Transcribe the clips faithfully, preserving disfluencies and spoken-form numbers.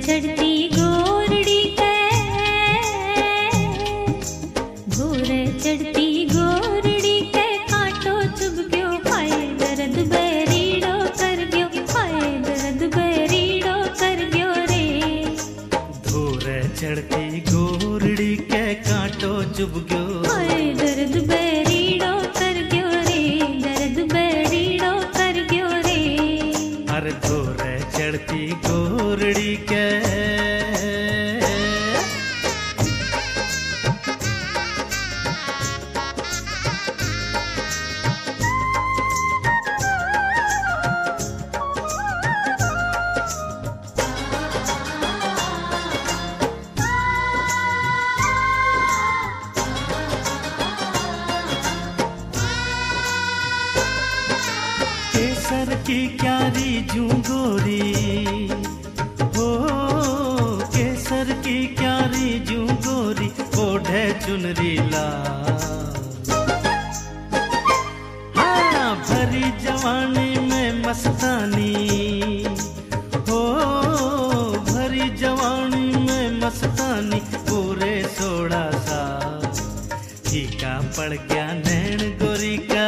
चढ़ती गोरड़ी के, भोरे चढ़ती गोरड़ी के कांटो चुभ गयो, हाय दर्द बेरीड़ो कर गयो, हाय दर्द बेरीड़ो कर गयो रे। भोरे चढ़ती गोरड़ी के कांटो चुभ गयो, हाय दर्द बेरीड़ो कर गयो रे, दर्द बेरीड़ो कर गयो रे। अरे भोरे चढ़ती गोरड़ी के। केसर की क्यारी जूं गोरी, हो केसर की क्यारी जूं गोरी, ओढ़े चुनरी लाल। हाँ भरी जवानी में मस्तानी, हो भरी जवानी में मस्तानी, पूरे सोलह साल फीका पड़ गया नैन गोरी का।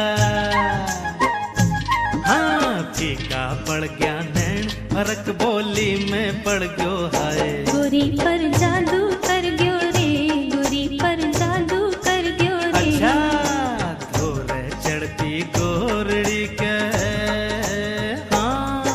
हाँ फीका पड़ गया नैन, फर्क बोली में पड़ गयो हाय। गोरी पर जादू कर गयो रे, गोरी पर जादू कर गयो रे। अच्छा भोरे चढ़ती गोरड़ी के। हाँ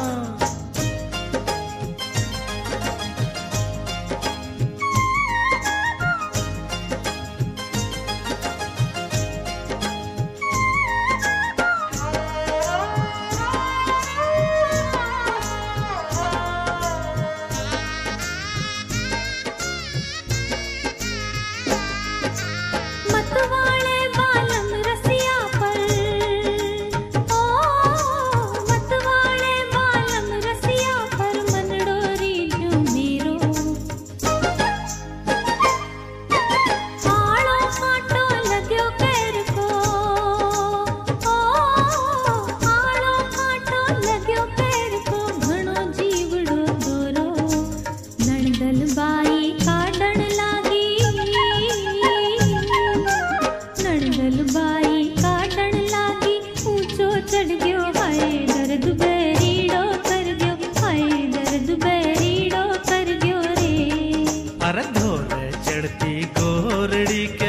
मतवाले बालम रसिया पर, ओ मतवाले बालम रसिया पर, मनडोरी जो मेरो आड़ो कांटो लग्यो पैर को, ओ आड़ो कांटो लग्यो पैर को, घणो जीवड़ो दोरो नणदल बाई काढण लागी, नणदल बाई काटण लागी, ऊंचो चढ़ गयो हाय दर्द बेरीड़ो कर गयो, हाय दर्द बेरीड़ो कर गयो रे। अरे भोरे चढ़ती गोरड़ी के।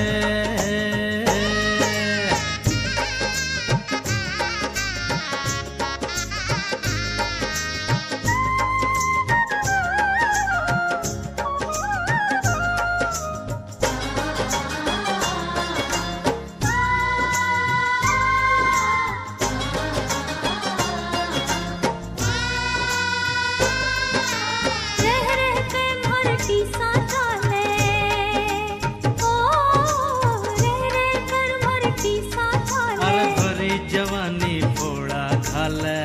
रह रह के मरटी सा चाले, ओ रह रह कर मरटी सा चाले। अरे भरी जवानी फोड़ा खाले,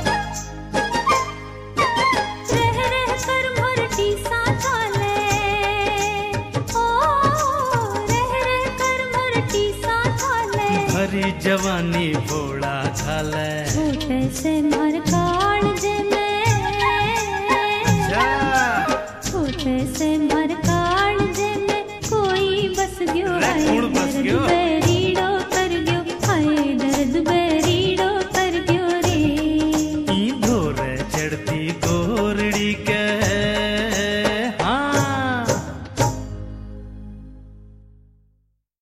रह रह कर मरटी सा चाले, ओ रह रह कर मरटी सा चाले। भरी जवानी फोड़ा खाले। छोटे से मर काळजे में, छोटे से मर काळजे में, कोई बस गयो रे हाय कौन बस दर्द गयो? बेरीड़ो कर गयो, हाय दर्द बेरीड़ो कर गयो रे। ई भोरे चढ़ती गोरड़ी